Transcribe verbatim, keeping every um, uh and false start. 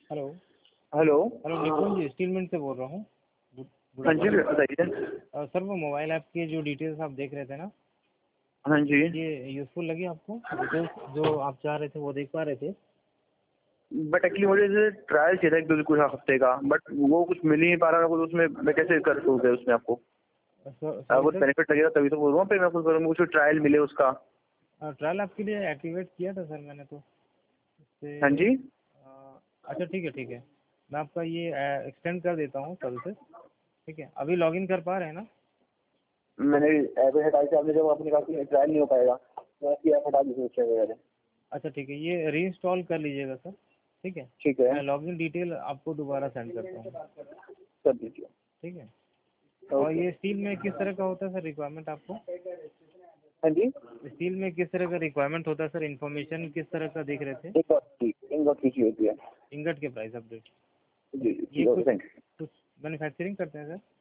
Hello. Hello. Hello निपुण जी, steel mint से बोल रहा हूँ। गुड गुड हाँ जी आफ्टरनून। बताइए। अ, सर वो मोबाइल ऐप की जो डिटेल्स आप देख रहे थे ना, हाँ जी। ये यूज़फुल लगी आपको? डिटेल्स जो आप चाह रहे थे वो देख पा रहे थे? बट एक्चुअली मुझे जैसे ट्रायल चाहिए था एक बिल्कुल हफ्ते का, बट वो कुछ मिल ही नहीं पा रहा। कुछ उसमें मैं कैसे कर सकूँ उसमें आपको सॉरी अगर कुछ सर, बेनिफिट लगेगा तभी तो बोल रहा हूँ। फिर मैं कुछ करूँ, मुझे ट्रायल मिले उसका। ट्रायल आपके लिए एक्टिवेट किया था सर मैंने तो हाँ इससे। जी। अ, अच्छा ठीक है ठीक है, मैं आपका ये एक्सटेंड कर देता हूँ कल से। ठीक है, अभी लॉगिन कर पा रहे हैं ना? मैंने ऐप हटाई थी, आपने जब आपने कहा कि ट्रायल नहीं हो पाएगा तो आपकी ऐप हटा दी थी। अच्छा ठीक है, ये रीइंस्टॉल कर लीजिएगा सर। ठीक है, ठीक है, मैं लॉगिन डिटेल आपको दोबारा सेंड करता हूँ। कर दीजिए। ठीक है। और ओके। ये स्टील में किस तरह का होता है सर रिक्वायरमेंट आपको? हाँ जी। स्टील में किस तरह का रिक्वायरमेंट होता है सर? इन्फॉर्मेशन किस तरह का देख रहे थे? एक बात की एक बात की होती है। इंगट के प्राइस अपडेट। जी जी ये ठीक है, कुछ थैंक यू। कुछ मैन्युफैक्चरिंग करते हैं सर?